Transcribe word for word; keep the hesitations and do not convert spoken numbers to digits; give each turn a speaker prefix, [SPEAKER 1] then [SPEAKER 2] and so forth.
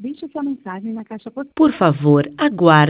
[SPEAKER 1] Deixe sua mensagem na caixa postal.
[SPEAKER 2] Por favor, aguarde.